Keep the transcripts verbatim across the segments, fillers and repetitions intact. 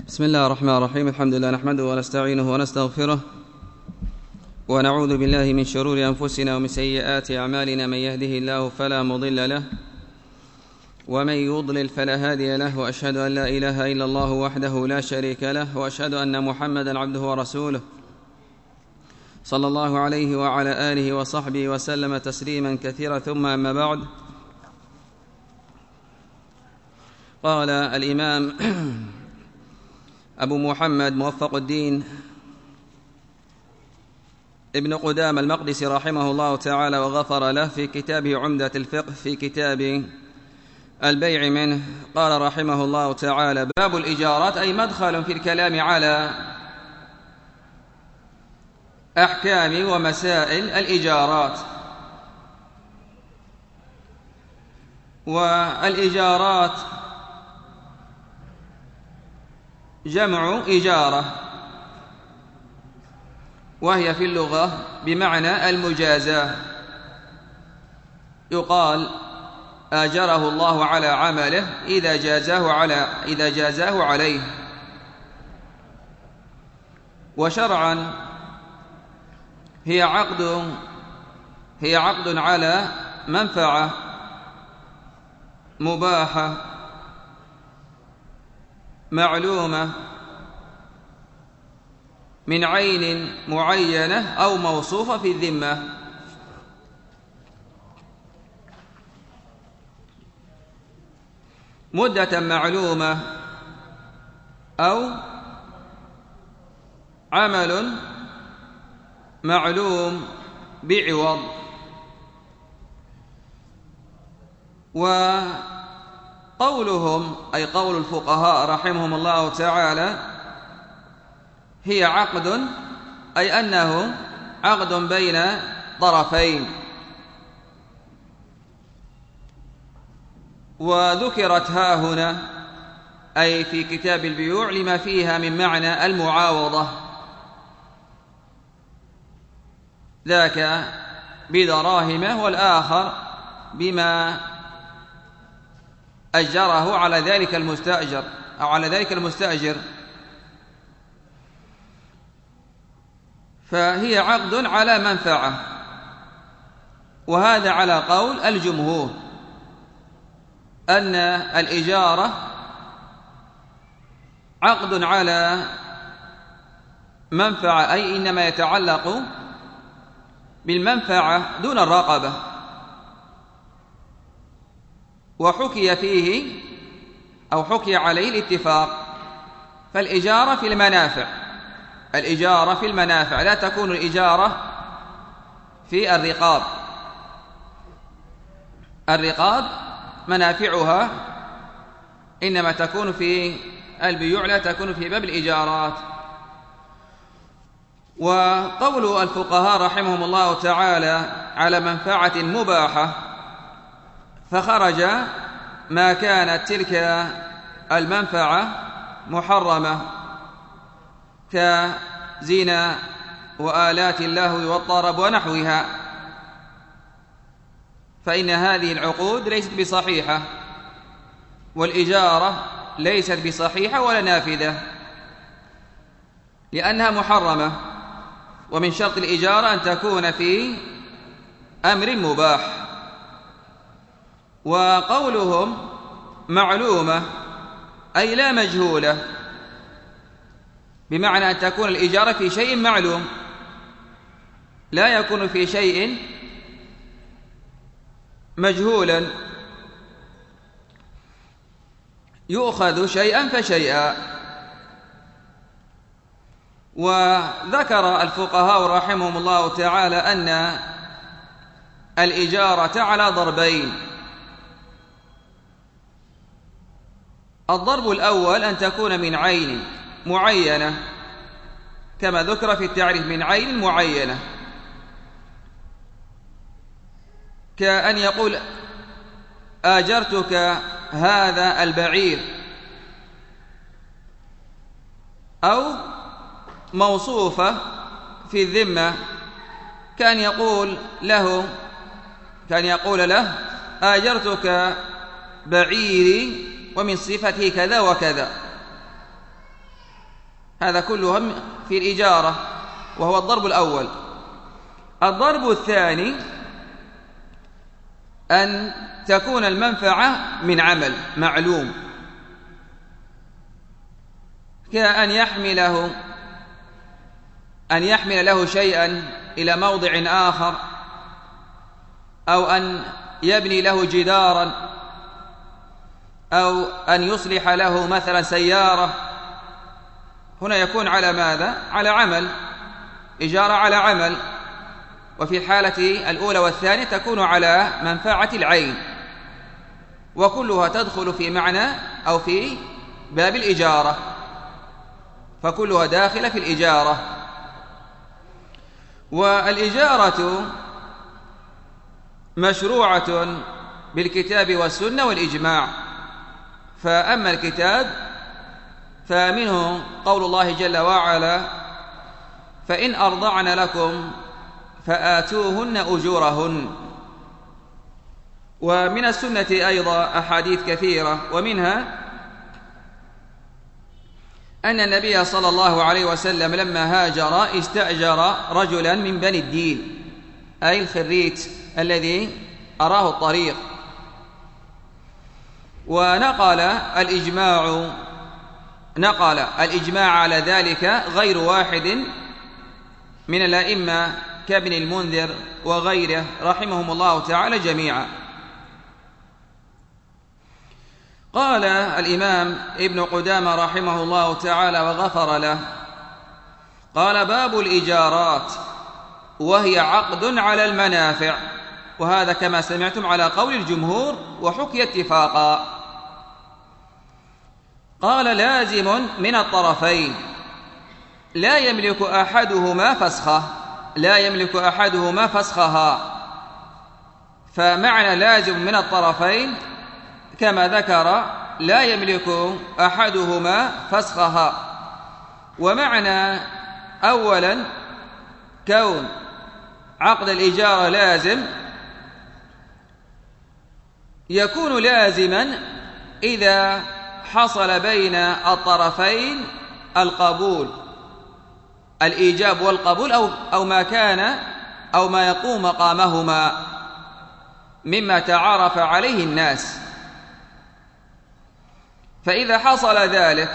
بسم الله الرحمن الرحيم. الحمد لله نحمده ونستعينه ونستغفره ونعوذ بالله من شرور أنفسنا ومن سيئات أعمالنا. من يهده الله فلا مضل له ومن يضلل فلا هادي له، وأشهد أن لا إله إلا الله وحده لا شريك له، وأشهد أن محمدا عبده ورسوله صلى الله عليه وعلى آله وصحبه وسلم تسليما كثيرا. ثم أما بعد، قال الإمام أبو محمد موفق الدين ابن قدامة المقدسي رحمه الله تعالى وغفر له في كتابه عمدة الفقه في كتاب البيع منه، قال رحمه الله تعالى: باب الإجارات، أي مدخل في الكلام على أحكام ومسائل الإجارات. والإجارات جمع إجارة، وهي في اللغة بمعنى المجازاة. يقال آجره الله على عمله إذا جازاه على إذا جازاه عليه. وشرعا هي عقد هي عقد على منفعة مباحة معلومة من عين معينة أو موصوفة في الذمة. مدة معلومة أو عمل معلوم بعوض. وقولهم أي قول الفقهاء رحمهم الله تعالى هي عقد، أي أنه عقد بين طرفين. وذكرت ها هنا أي في كتاب البيوع لما فيها من معنى المعاوضة، ذاك بدراهم والآخر بما أجره على ذلك المستأجر أو على ذلك المستأجر. فهي عقد على منفعة، وهذا على قول الجمهور أن الإجارة عقد على منفعة، أي إنما يتعلق بالمنفعة دون الرقبة. وحكي فيه أو حكي عليه الاتفاق. فالإجارة في المنافع الإجارة في المنافع لا تكون الإجارة في الرقاب. الرقاب منافعها إنما تكون في البيوع، لا تكون في باب الإجارات. وقول الفقهاء رحمهم الله تعالى على منفعة مباحة، فخرج ما كانت تلك المنفعة محرمة كزنا وآلات اللهو والطرب ونحوها، فإن هذه العقود ليست بصحيحة، والإجارة ليست بصحيحة ولا نافذة، لأنها محرمة. ومن شرط الإجارة أن تكون في أمر مباح. وقولهم معلومة أي لا مجهولة، بمعنى أن تكون الإجارة في شيء معلوم، لا يكون في شيء مجهولا يؤخذ شيئا فشيئا. وذكر الفقهاء رحمهم الله تعالى أن الإجارة على ضربين. الضرب الأول أن تكون من عين معينة، كما ذكر في التعريف، من عين معينة، كأن يقول آجرتك هذا البعير، أو موصوفة في الذمة، كان يقول له كان يقول له آجرتك بعيري ومن صفته كذا وكذا، هذا كله في الإجارة، وهو الضرب الأول. الضرب الثاني أن تكون المنفعة من عمل معلوم، كأن يحمله أن يحمل له شيئا إلى موضع آخر، أو أن يبني له جدارا، أو أن يصلح له مثلا سيارة. هنا يكون على ماذا؟ على عمل، إجارة على عمل. وفي الحالة الأولى والثانية تكون على منفعة العين، وكلها تدخل في معنى أو في باب الإجارة، فكلها داخلة في الإجارة. والإجارة مشروعة بالكتاب والسنة والإجماع. فأما الكتاب فمنه قول الله جل وعلا: فإن أرضعن لكم فآتوهن أجورهن. ومن السنة أيضا أحاديث كثيرة، ومنها أن النبي صلى الله عليه وسلم لما هاجر استأجر رجلا من بني الدين، أي الخريت الذي أراه الطريق. ونقل الإجماع نقل الإجماع على ذلك غير واحد من الأئمة كابن المنذر وغيره رحمهم الله تعالى جميعا. قال الإمام ابن قدامة رحمه الله تعالى وغفر له: قال: باب الإجارات، وهي عقد على المنافع. وهذا كما سمعتم على قول الجمهور، وحكي اتفاقا. قال: لازم من الطرفين لا يملك أحدهما فسخه لا يملك أحدهما فسخها. فمعنى لازم من الطرفين كما ذكر لا يملك أحدهما فسخها. ومعنى أولا كون عقد الإجارة لازم، يكون لازما إذا حصل بين الطرفين القبول، الإيجاب والقبول، أو أو ما كان أو ما يقوم مقامهما مما تعارف عليه الناس. فإذا حصل ذلك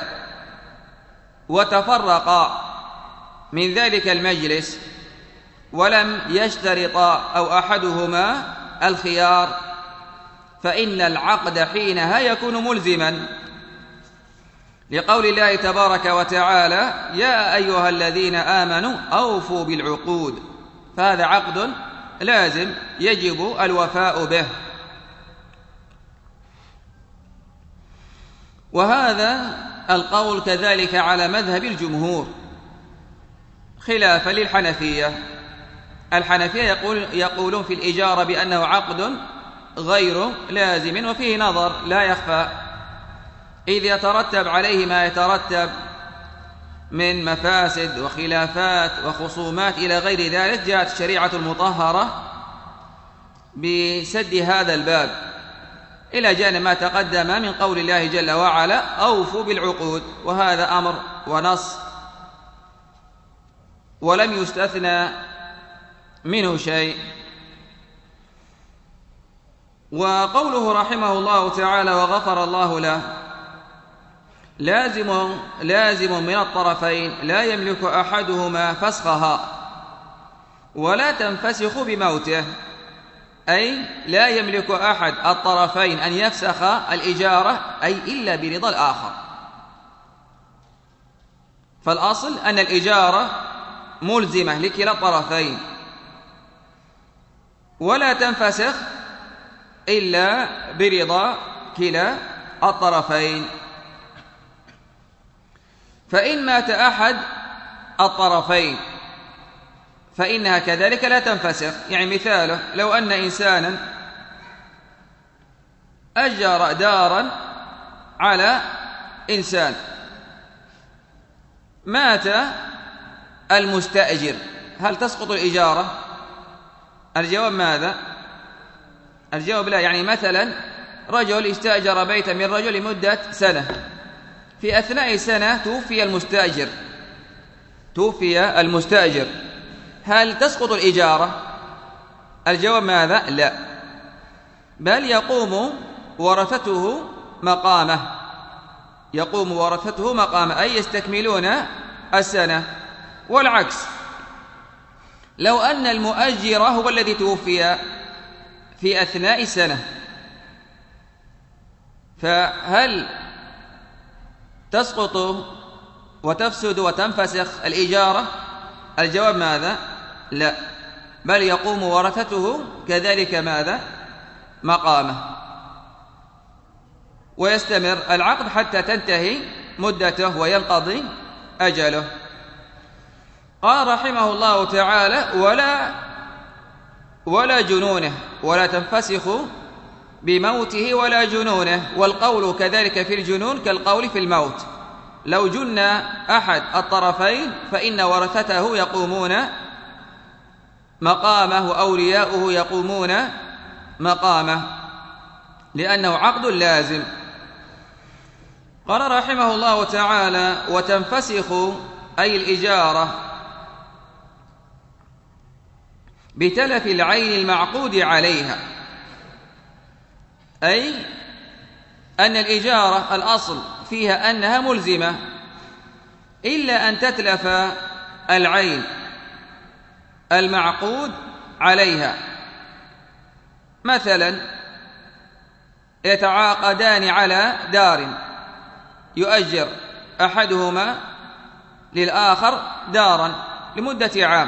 وتفرقا من ذلك المجلس ولم يشترطا أو أحدهما الخيار، فإن العقد حينها يكون ملزما، لقول الله تبارك وتعالى: يا أيها الذين آمنوا أوفوا بالعقود. فهذا عقد لازم يجب الوفاء به. وهذا القول كذلك على مذهب الجمهور، خلافا للحنفية. الحنفية يقول يقولون في الإجارة بأنه عقد غير لازم، وفيه نظر لا يخفى، إذ يترتب عليه ما يترتب من مفاسد وخلافات وخصومات إلى غير ذلك. جاءت الشريعة المطهرة بسد هذا الباب، إلى جانب ما تقدم من قول الله جل وعلا: أوفوا بالعقود. وهذا أمر ونص ولم يستثنى منه شيء. وقوله رحمه الله تعالى وغفر الله له: لازم لازم من الطرفين لا يملك أحدهما فسخها ولا تنفسخ بموته، أي لا يملك أحد الطرفين أن يفسخ الإجارة، أي إلا برضا الآخر. فالأصل أن الإجارة ملزمة لكلا الطرفين، ولا تنفسخ إلا برضا كلا الطرفين. فإن مات أحد الطرفين فإنها كذلك لا تنفسخ. يعني مثاله: لو أن إنسانا أجر دارا على إنسان، مات المستأجر، هل تسقط الإجارة؟ الجواب ماذا؟ الجواب لا. يعني مثلا رجل استأجر بيتا من رجل لمدة سنة، في أثناء سنة توفي المستأجر، توفي المستأجر، هل تسقط الإجارة؟ الجواب ماذا؟ لا، بل يقوم ورثته مقامه، يقوم ورثته مقامه، أي يستكملون السنة. والعكس، لو أن المؤجر هو الذي توفي في أثناء السنة، فهل تسقط وتفسد وتنفسخ الإجارة؟ الجواب ماذا؟ لا، بل يقوم ورثته كذلك ماذا؟ مقامه، ويستمر العقد حتى تنتهي مدته وينقضي أجله. قال رحمه الله تعالى: ولا ولا جنونه، ولا تنفسخ بموته ولا جنونه. والقول كذلك في الجنون كالقول في الموت، لو جن أحد الطرفين فإن ورثته يقومون مقامه وأولياؤه يقومون مقامه، لأنه عقد لازم. قال رحمه الله تعالى: وتنفسخ أي الإجارة بتلف العين المعقود عليها، أي أن الإجارة الأصل فيها أنها ملزمة، إلا أن تتلف العين المعقود عليها. مثلا يتعاقدان على دار، يؤجر أحدهما للآخر دارا لمدة عام،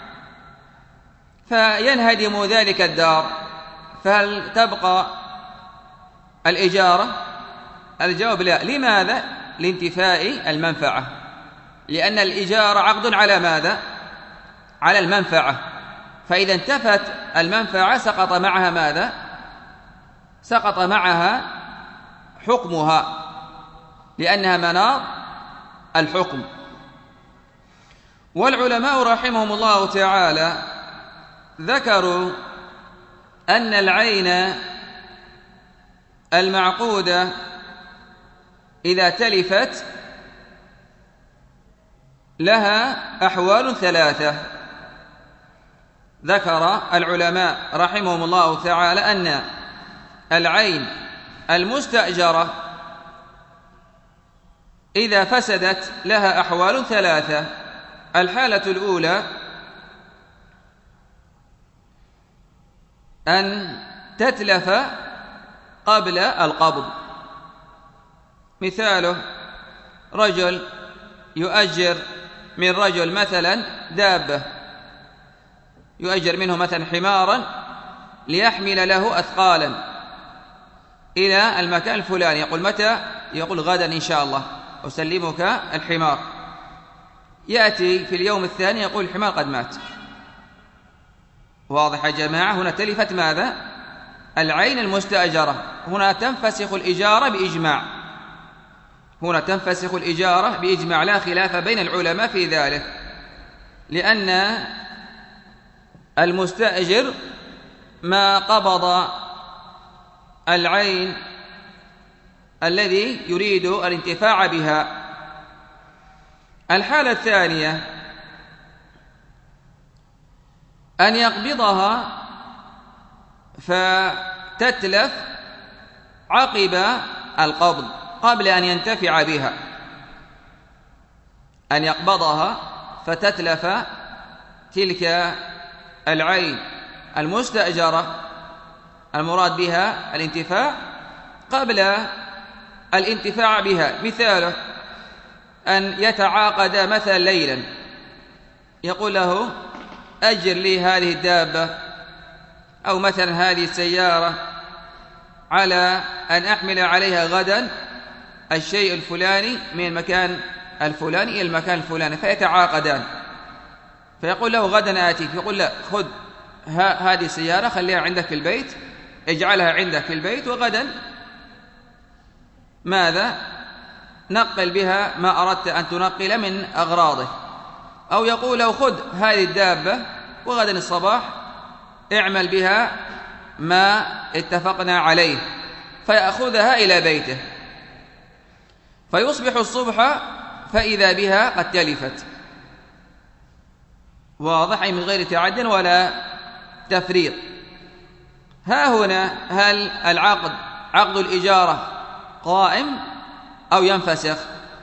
فينهدم ذلك الدار، فهل تبقى الإجارة؟ الجواب لا. لماذا؟ لانتفاء المنفعة، لأن الإجارة عقد على ماذا؟ على المنفعة، فإذا انتفت المنفعة سقط معها ماذا؟ سقط معها حكمها، لأنها مناط الحكم. والعلماء رحمهم الله تعالى ذكروا أن العين المعقودة إذا تلفت لها أحوال ثلاثة. ذكر العلماء رحمهم الله تعالى أن العين المستأجرة إذا فسدت لها أحوال ثلاثة. الحالة الأولى أن تتلف قبل القبض، مثاله رجل يؤجر من رجل مثلا دابة، يؤجر منه مثلا حمارا ليحمل له أثقالا إلى المكان الفلاني، يقول متى؟ يقول غدا إن شاء الله أسلمك الحمار. يأتي في اليوم الثاني يقول الحمار قد مات. واضح يا جماعة؟ هنا تلفت ماذا؟ العين المستأجرة. هنا تنفسخ الإجارة بإجماع، هنا تنفسخ الإجارة بإجماع، لا خلاف بين العلماء في ذلك، لأن المستأجر ما قبض العين الذي يريد الانتفاع بها. الحالة الثانية أن يقبضها فتتلف عقب القبض قبل أن ينتفع بها، أن يقبضها فتتلف تلك العين المستأجرة المراد بها الانتفاع قبل الانتفاع بها. مثاله أن يتعاقد مثلا ليلا، يقول له أجر لي هذه الدابة أو مثلا هذه السيارة على أن أحمل عليها غدا الشيء الفلاني من المكان الفلاني إلى المكان الفلاني، فيتعاقدان، فيقول له غدا آتيك، يقول لا، خذ هذه السيارة خليها عندك في البيت، اجعلها عندك في البيت، وغدا ماذا؟ نقل بها ما أردت أن تنقل من أغراضه. أو يقول له خذ هذه الدابة وغدا الصباح اعمل بها ما اتفقنا عليه، فيأخذها إلى بيته، فيصبح الصبح فإذا بها قد تلفت، واضح، أي من غير تعد ولا تفريط. ها هنا هل العقد عقد الإجارة قائم أو ينفسخ؟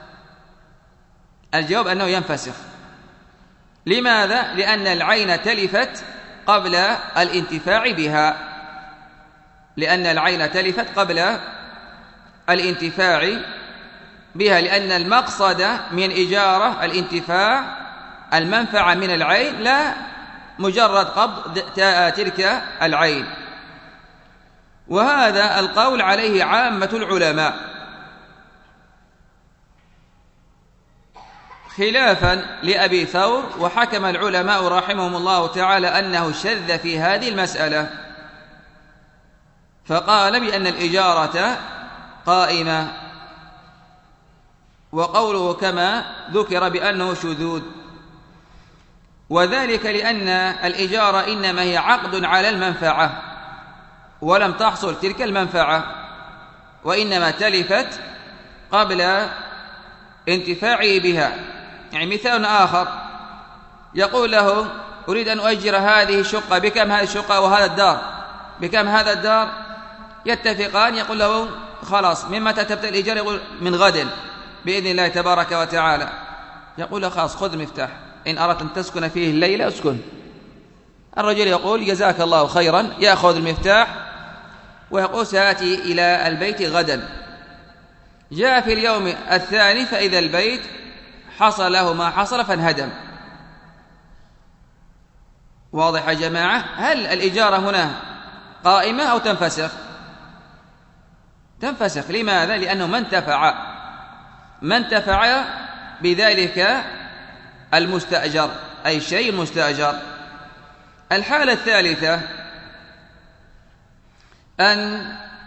الجواب أنه ينفسخ. لماذا؟ لأن العين تلفت قبل الانتفاع بها، لأن العين تلفت قبل الانتفاع بها، لأن المقصد من إجارة الانتفاع المنفعة من العين لا مجرد قبض تلك العين. وهذا القول عليه عامة العلماء، خلافا لأبي ثور، وحكم العلماء رحمهم الله تعالى أنه شذ في هذه المسألة، فقال بأن الإجارة قائمة، وقوله كما ذكر بأنه شذوذ، وذلك لأن الإجارة إنما هي عقد على المنفعة، ولم تحصل تلك المنفعة، وإنما تلفت قبل انتفاعه بها. يعني مثال آخر، يقول له أريد أن أؤجر هذه الشقة، بكم هذه الشقة وهذا الدار، بكم هذا الدار؟ يتفقان، يقول له خلاص من متى تبدأ الإيجار؟ يقول من غد بإذن الله تبارك وتعالى. يقول له خلاص خذ المفتاح، إن أردت أن تسكن فيه الليلة اسكن. الرجل يقول جزاك الله خيرا، يأخذ المفتاح ويقول سآتي إلى البيت غدا. جاء في اليوم الثاني فإذا البيت حصل له ما حصل فانهدم. واضح يا جماعة؟ هل الإجارة هنا قائمة أو تنفسخ؟ تنفسخ. لماذا؟ لأنه ما انتفع ما انتفع بذلك المستأجر، أي الشيء المستأجر. الحالة الثالثة أن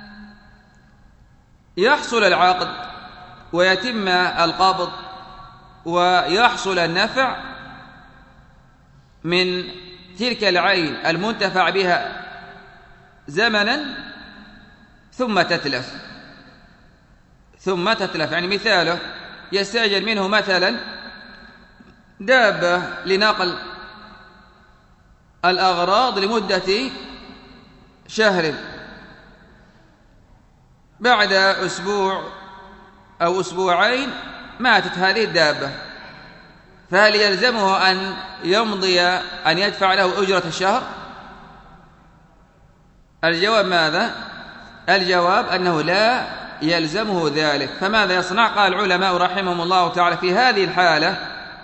يحصل العقد ويتم القبض ويحصل النفع من تلك العين المنتفع بها زمنا ثم تتلف ثم تتلف يعني مثاله يستأجر منه مثلا دابة لنقل الأغراض لمدة شهر، بعد أسبوع أو أسبوعين ماتت هذه الدابة، فهل يلزمه أن يمضي أن يدفع له أجرة الشهر؟ الجواب ماذا؟ الجواب أنه لا يلزمه ذلك. فماذا يصنع؟ قال العلماء رحمهم الله تعالى في هذه الحالة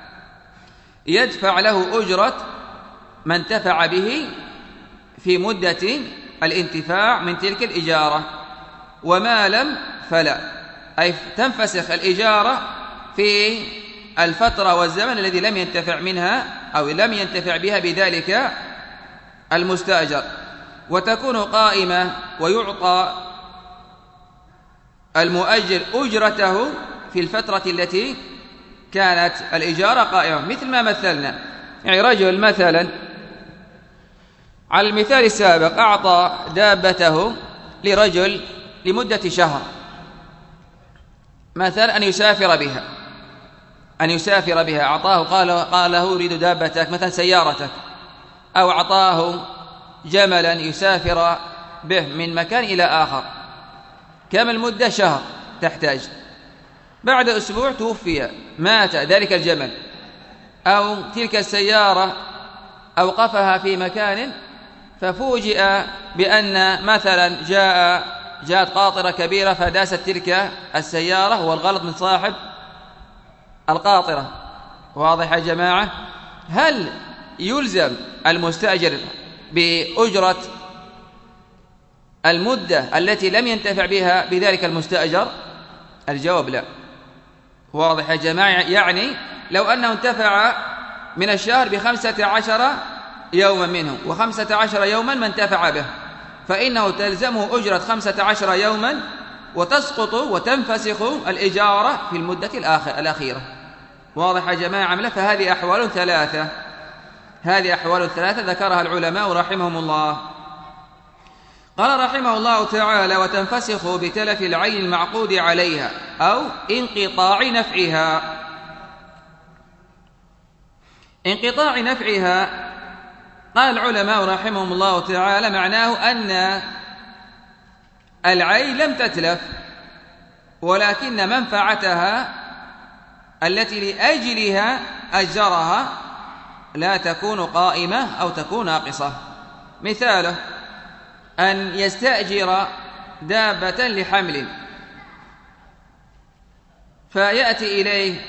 يدفع له أجرة من انتفع به في مدة الانتفاع من تلك الإجارة، وما لم فلا، أي تنفسخ الإجارة في الفترة والزمن الذي لم ينتفع منها أو لم ينتفع بها بذلك المستأجر، وتكون قائمة ويعطى المؤجر أجرته في الفترة التي كانت الإجارة قائمة. مثل ما مثلنا، يعني رجل مثلا على المثال السابق أعطى دابته لرجل لمدة شهر، مثلا أن يسافر بها أن يسافر بها أعطاه، قال قال له أريد دابتك مثلا سيارتك، أو أعطاه جملا يسافر به من مكان إلى آخر. كم المدة؟ شهر تحتاج. بعد أسبوع توفي، مات ذلك الجمل أو تلك السيارة أوقفها في مكان، ففوجئ بأن مثلا جاء جاءت قاطرة كبيرة فداست تلك السيارة، والغلط من صاحب القاطرة. واضح يا جماعة؟ هل يلزم المستأجر بأجرة المدة التي لم ينتفع بها بذلك المستأجر؟ الجواب لا. واضح يا جماعة؟ يعني لو أنه انتفع من الشهر بخمسة عشر يوما منه، وخمسة عشر يوما ما انتفع به، فإنه تلزمه أجرة خمسة عشر يوما، وتسقط وتنفسخ الإجارة في المدة الأخيرة. واضح يا جماعة؟ فهذه أحوال ثلاثة هذه أحوال ثلاثة ذكرها العلماء رحمهم الله. قال رحمه الله تعالى: وتنفسخ بتلف العين المعقود عليها أو انقطاع نفعها. انقطاع نفعها قال العلماء رحمهم الله تعالى معناه أن العين لم تتلف، ولكن منفعتها التي لأجلها أجرها لا تكون قائمة أو تكون ناقصة. مثاله أن يستأجر دابة لحمل، فيأتي إليه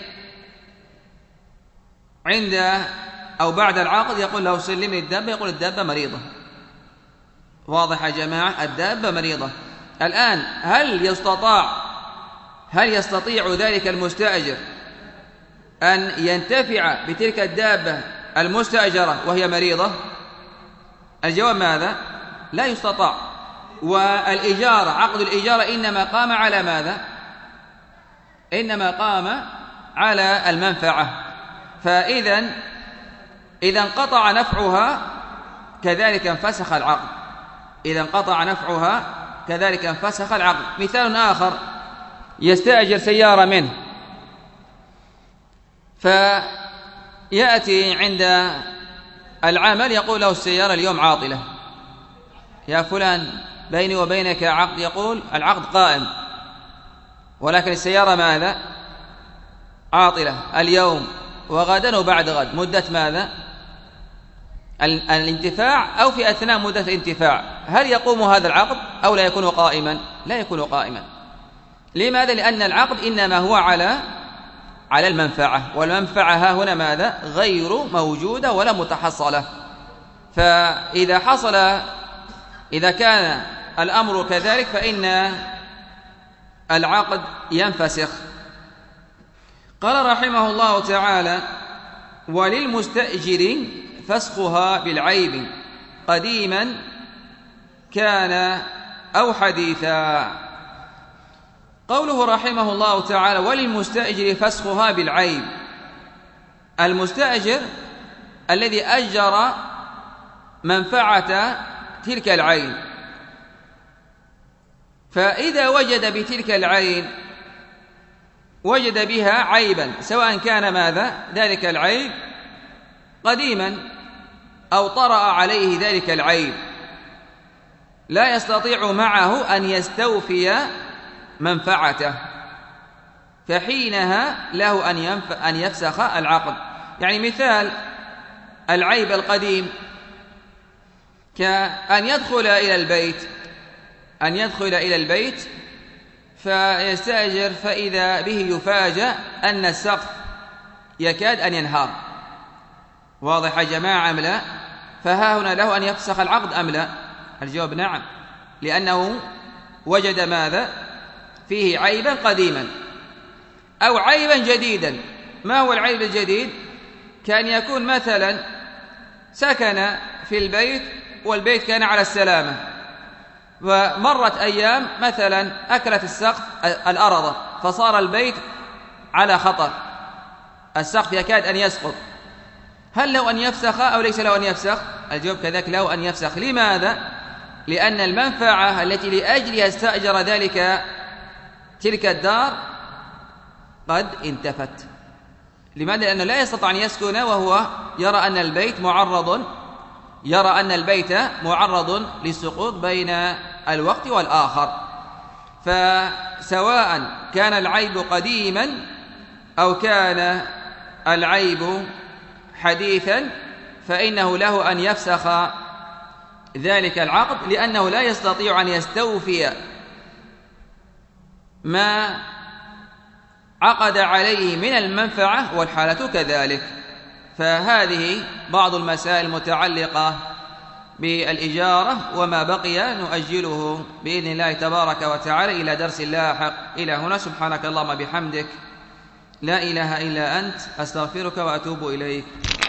عند أو بعد العقد يقول له سلمني الدابة، يقول الدابة مريضة. واضح يا جماعة؟ الدابة مريضة. الآن هل يستطاع هل يستطيع ذلك المستأجر أن ينتفع بتلك الدابة المستأجرة وهي مريضة؟ الجواب ماذا؟ لا يستطاع. والإجارة، عقد الإجارة إنما قام على ماذا؟ إنما قام على المنفعة. فإذا إذا انقطع نفعها كذلك انفسخ العقد. إذا انقطع نفعها كذلك انفسخ العقد. مثال آخر، يستأجر سيارة منه، فيأتي عند العمل يقول له السيارة اليوم عاطلة، يا فلان بيني وبينك عقد، يقول العقد قائم ولكن السيارة ماذا؟ عاطلة اليوم وغدا وبعد غد، مدة ماذا؟ الانتفاع أو في أثناء مدة الانتفاع. هل يقوم هذا العقد أو لا يكون قائما؟ لا يكون قائما. لماذا؟ لأن العقد إنما هو على على المنفعة، والمنفعة ها هنا ماذا؟ غير موجودة ولا متحصلة. فإذا حصل إذا كان الأمر كذلك فإن العقد ينفسخ. قال رحمه الله تعالى: وللمستأجر فسخها بالعيب قديما كان أو حديثا. قوله رحمه الله تعالى: وللمستأجر فسخها بالعيب، المستأجر الذي أجر منفعة تلك العين، فإذا وجد بتلك العين وجد بها عيبا، سواء كان ماذا؟ ذلك العيب قديما أو طرأ عليه ذلك العيب، لا يستطيع معه أن يستوفي منفعته، فحينها له أن, ينف... أن يفسخ العقد. يعني مثال العيب القديم كأن يدخل إلى البيت أن يدخل إلى البيت فيستأجر فإذا به يفاجأ أن السقف يكاد أن ينهار. واضح يا جماعة أم لا؟ فها هنا له أن يفسخ العقد أم لا؟ الجواب نعم، لأنه وجد ماذا؟ فيه عيبا قديما أو عيبا جديدا. ما هو العيب الجديد؟ كان يكون مثلا سكن في البيت والبيت كان على السلامة، ومرت أيام مثلا أكلت السقف الأرض فصار البيت على خطر، السقف يكاد أن يسقط. هل له أن يفسخ أو ليس له أن يفسخ؟ الجواب كذلك له أن يفسخ. لماذا؟ لأن المنفعة التي لأجلها استأجر ذلك تلك الدار قد انتفت. لماذا؟ لأنه لا يستطيع أن يسكن وهو يرى أن البيت معرض يرى أن البيت معرض للسقوط بين الوقت والآخر. فسواء كان العيب قديما أو كان العيب حديثا فإنه له أن يفسخ ذلك العقد، لأنه لا يستطيع أن يستوفي ما عقد عليه من المنفعة والحالة كذلك. فهذه بعض المسائل المتعلقة بالإجارة، وما بقي نؤجله بإذن الله تبارك وتعالى إلى درس لاحق. إلى هنا سبحانك اللهم بحمدك لا إله إلا أنت أستغفرك وأتوب إليك.